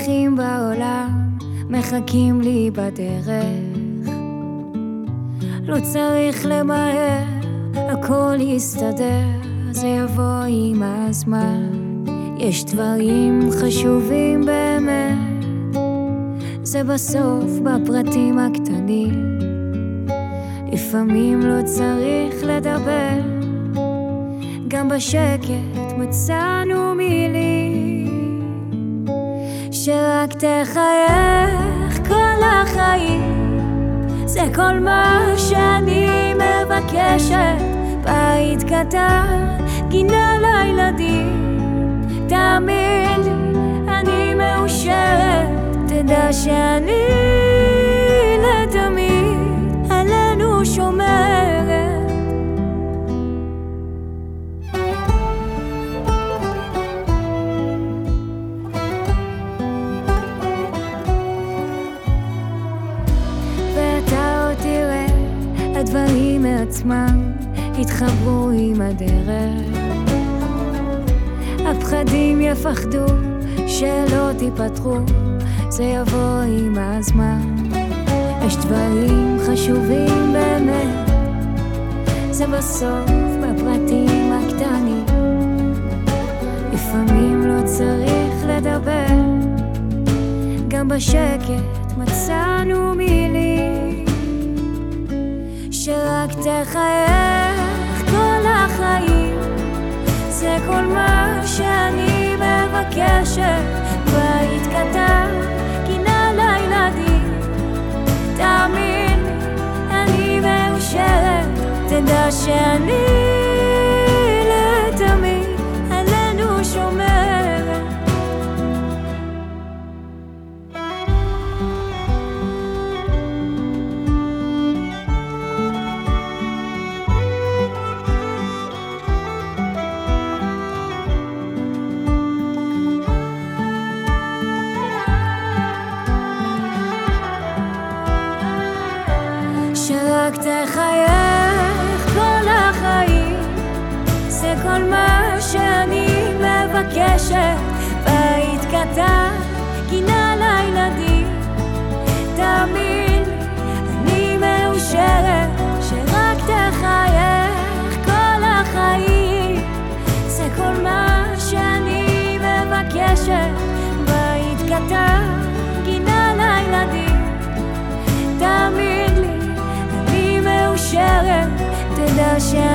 דרכים בעולם מחכים לי בדרך, לא צריך למהר, הכל יסתדר, זה יבוא עם הזמן. יש דברים חשובים באמת, זה בסוף בפרטים הקטנים. לפעמים לא צריך לדבר, גם בשקט מצאנו מילים, שרק תחייך כל החיים, זה כל מה שאני מבקשת. בית קטן, גינה לילדים, תאמין לי, אני מאושרת. תדע שאני לתמיד עלינו שומרת. ואתה עוד תראה, הדברים מעצמם התחברו עם הדרך. הפחדים יפחדו שלא תיפתחו, זה יבוא עם הזמן. יש דברים חשובים באמת, זה בסוף בפרטים הקטנים. לפעמים לא צריך לדבר, גם בשקט מצאנו מילים, שרק תחייך כל החיים, זה כל מה שאני מבקשת. בית קטן, גינה לילדים, תאמין לי, אני מאושרת. תדע שאני לתמיד עלינו שומרת. שרק תחייך כל החיים, זה כל מה שאני מבקשת. בית קטן, גינה לילדים, תאמין לי, אני מאושרת. שרק תחייך כל החיים, זה כל מה שאני מבקשת. בית קטן, גינה לילדים, תאמין לי, מאושרת. תדע